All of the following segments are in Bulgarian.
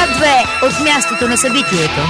К2 от мястото на събитието.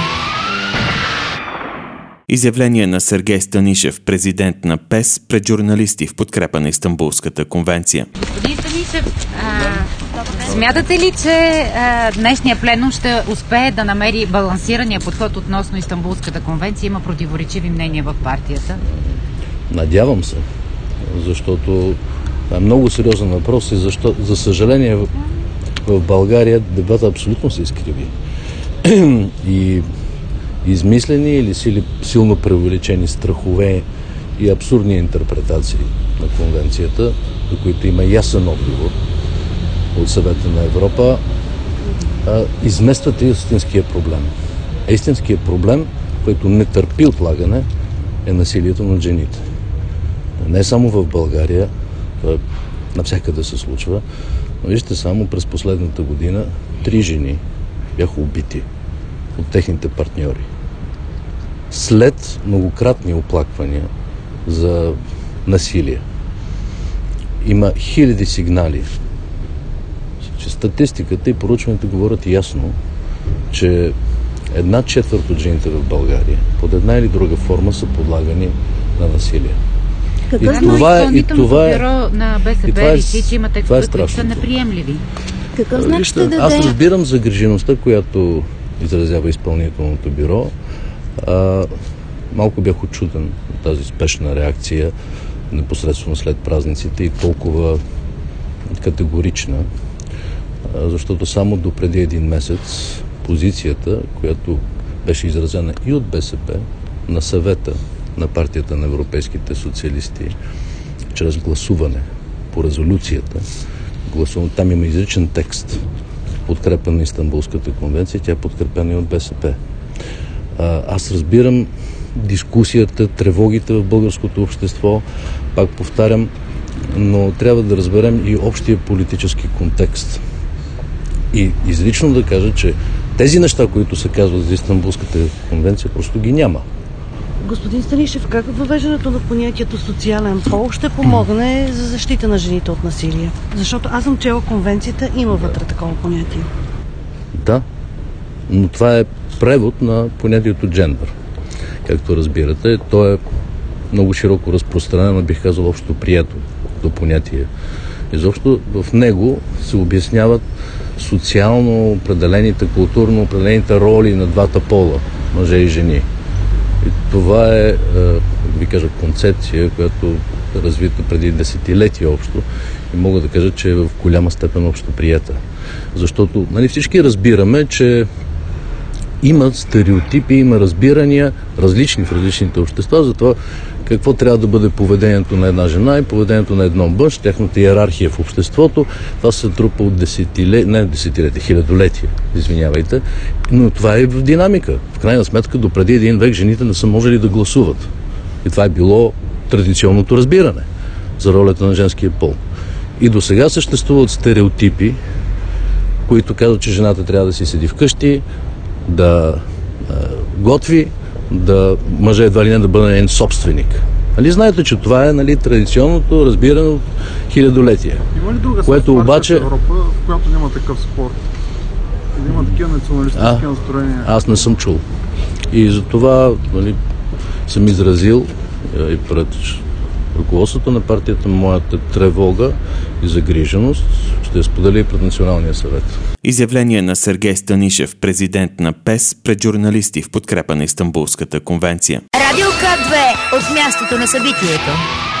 Изявление на Сергей Станишев, президент на ПЕС, пред журналисти в подкрепа на Истанбулската конвенция. Господин Станишев, смятате ли, че днешния пленум ще успее да намери балансирания подход относно Истанбулската конвенция? Има противоречиви мнения в партията. Надявам се, защото е много сериозен въпрос и за съжаление в България дебата абсолютно се изкриви. И измислени или силно преувеличени страхове и абсурдни интерпретации на конвенцията, на които има ясен отговор от Съвета на Европа, изместват и истинския проблем. Истинският проблем, който не търпи отлагане, е насилието над жените. Не само в България, това навсякъде се случва, но вижте само през последната година 3 жени бяха убити от техните партньори. След многократни оплаквания за насилие. Има хиляди сигнали, че статистиката и проучването говорят ясно, че 1/4 от жените в България под една или друга форма са подлагани на насилие. Изпълнителното бюро на БСП реши, че има текстове, които са неприемливи. Какъв знак ще даде? Аз разбирам загрижеността, която изразява изпълнителното бюро. Малко бях учуден от тази спешна реакция непосредствено след празниците и толкова категорична, защото само допреди един месец позицията, която беше изразена и от БСП на съвета на партията на европейските социалисти чрез гласуване по резолюцията, там има изричен текст подкрепа на Истанбулската конвенция, тя е подкрепена и от БСП. Аз разбирам дискусията, тревогите в българското общество, пак повтарям, но трябва да разберем и общия политически контекст. И изрично да кажа, че тези неща, които се казват за Истанбулската конвенция, просто ги няма. Господин Станишев, как въвеждането на понятието социален пол ще помогне за защита на жените от насилие? Защото аз съм чела конвенцията, има вътре такова понятие. Да, но това е превод на понятието джендър. Както разбирате, то е много широко разпространено, бих казал, общо прието до понятие. Изобщо в него се обясняват социално определените, културно определените роли на двата пола, мъже и жени. И това е, ви кажа, концепция, която е развита преди десетилетия общо и мога да кажа, че е в голяма степен общо приета. Защото всички разбираме, че има стереотипи, има разбирания различни в различните общества за това какво трябва да бъде поведението на една жена и поведението на едно мъж, тяхната иерархия в обществото. Това се трупа от хилядолетия, извинявайте, но това е в динамика. В крайна сметка, допреди един век жените не са можели да гласуват. И това е било традиционното разбиране за ролята на женския пол. И до сега съществуват стереотипи, които казват, че жената трябва да си седи вкъщи, да готви, мъже едва ли не да бъде нейн собственик. Знаете, че това е традиционното разбиране от хилядолетия. Има ли друга което обаче в Европа, в която няма такъв спорт? Или има такива националистически настроения? Аз не съм чул. И за това съм изразил и пред ръководството на партията моята тревога и загриженост, ще я споделя и пред Националния съвет. Изявление на Сергей Станишев, президент на ПЕС, пред журналисти в подкрепа на Истанбулската конвенция. Радио К2 от мястото на събитието.